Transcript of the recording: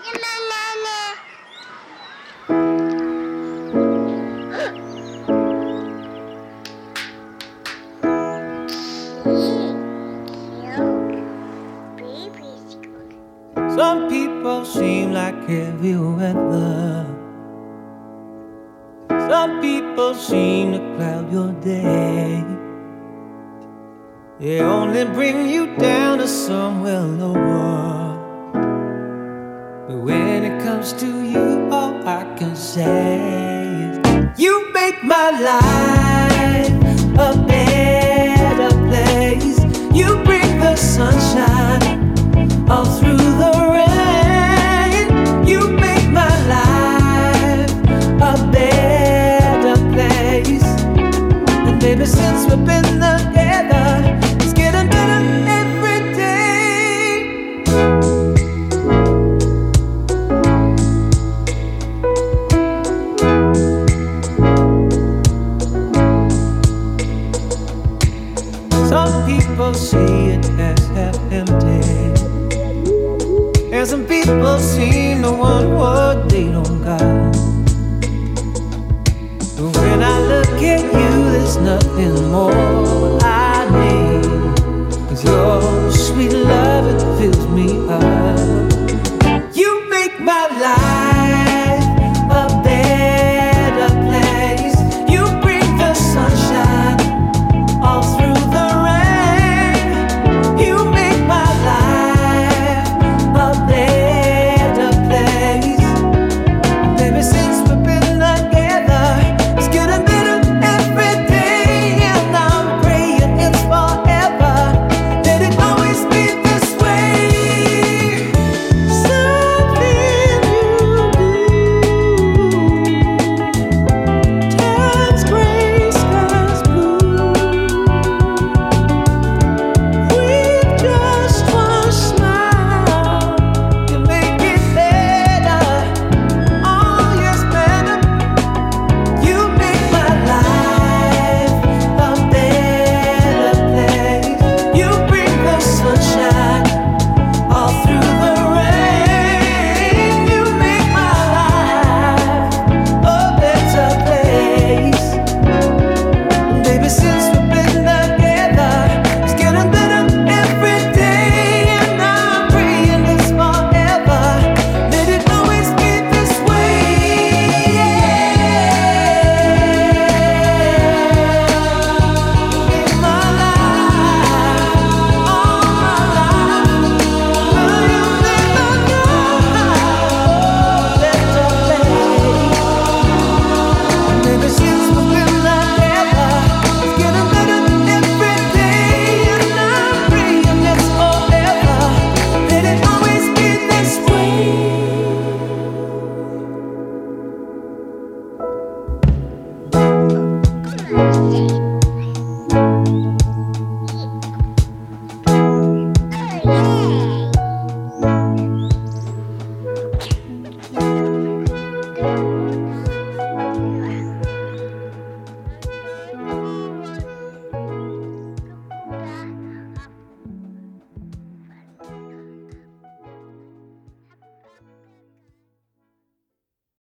Some people seem like heavy weather. Some people seem to cloud your day. They only bring you down to somewhere lower. But when it comes to you, all I can say is you make my life a better place. You bring the sunshine all through the rain. You make my life a better place. And baby, since we've been together, it's getting better every day. Some people see it as half empty, and some people seem to want what they don't got. But when I look at you, there's nothing more I need. 'Cause your sweet love, it fills me up. You make my life